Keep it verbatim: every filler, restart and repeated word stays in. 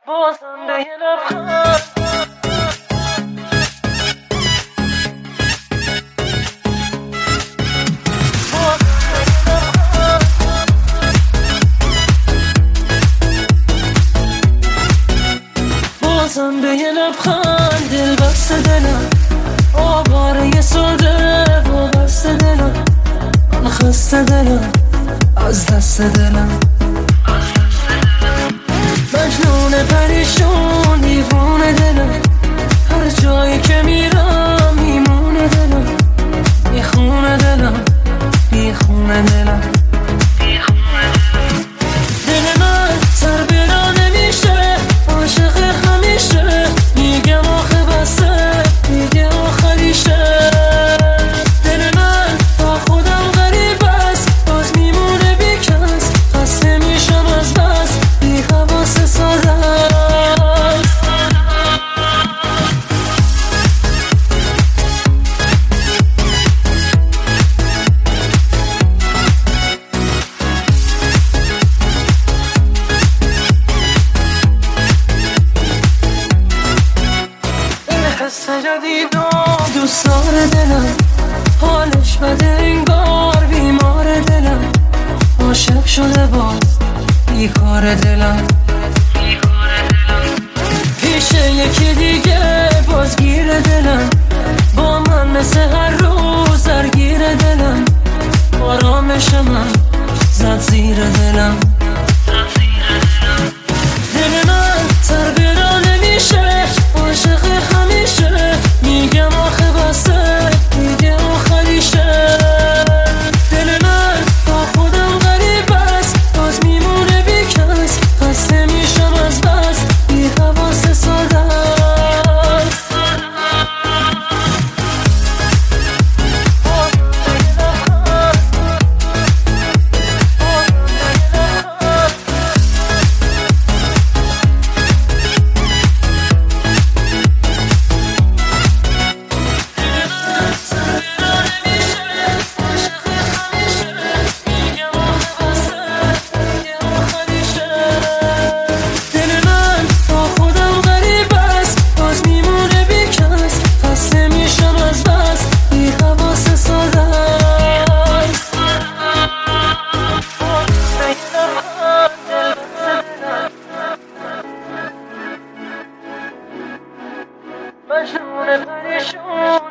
بازم به یه لبخند بازم به یه لبخند دل بسته دلم آواره ساده و بسته دلم من خسته دلم از دست دلم مجنون پریشون دیوونه دلم هر جایی که میرم میمونه دلم میخونه دلم میخونه دلم دل من سر برا نمیشه عاشق همیشه میگم آخه بسه میگه آخریشه دل من با خودم غریب است باز میمونه بیکس خسته میشم از بس بی حواس ساده است حس جدید و دوست داره دلم حالش بده انگار بیمار دلم عاشق شده باز بیکار دلم پیش یکی دیگه بازگیر دلم با من مثل هر روز درگیر دلم آرامش من زد زیر دلم دل من تر برا نمیشه عاشق همیشه میگم آخه بسه میگه آخریشه دل من با خودم غریب است باز میمونه بیکس خسته میشم از بس بی حواس ساده است مجنون پریشون